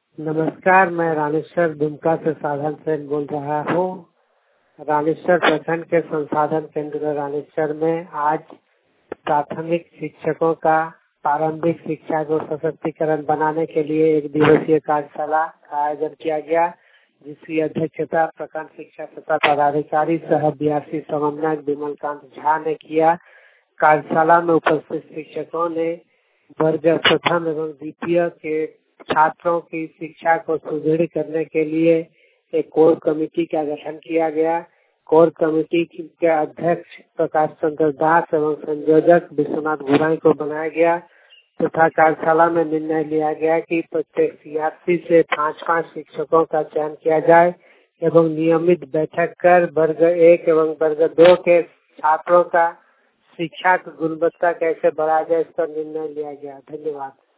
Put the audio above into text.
नमस्कार, मैं रामेश्वर दुमका से साधन सेन बोल रहा हूँ। रामेश्वर प्रखंड के संसाधन केंद्र रामेश्वर में आज प्राथमिक शिक्षकों का प्रारंभिक शिक्षा को सशक्तिकरण बनाने के लिए एक दिवसीय कार्यशाला का आयोजन किया गया, जिसकी अध्यक्षता प्रखंड शिक्षा तथा पदाधिकारी सह बीआरसी समन्वयक विमलकांत झा ने किया। कार्यशाला में उपस्थित शिक्षकों ने वर्ग प्रथम एवं द्वितीय के छात्रों की शिक्षा को सुदृढ़ करने के लिए एक कोर कमेटी का गठन किया गया। कोर कमेटी के अध्यक्ष प्रकाश चंद्र दास एवं संयोजक विश्वनाथ गुराई को बनाया गया तथा कार्यशाला में निर्णय लिया गया कि प्रत्येक सीआरसी से 5-5 शिक्षकों का चयन किया जाए एवं नियमित बैठक कर वर्ग 1 एवं वर्ग 2 के छात्रों का शिक्षा की गुणवत्ता कैसे बढ़ाया जाए, इस पर निर्णय लिया गया। धन्यवाद।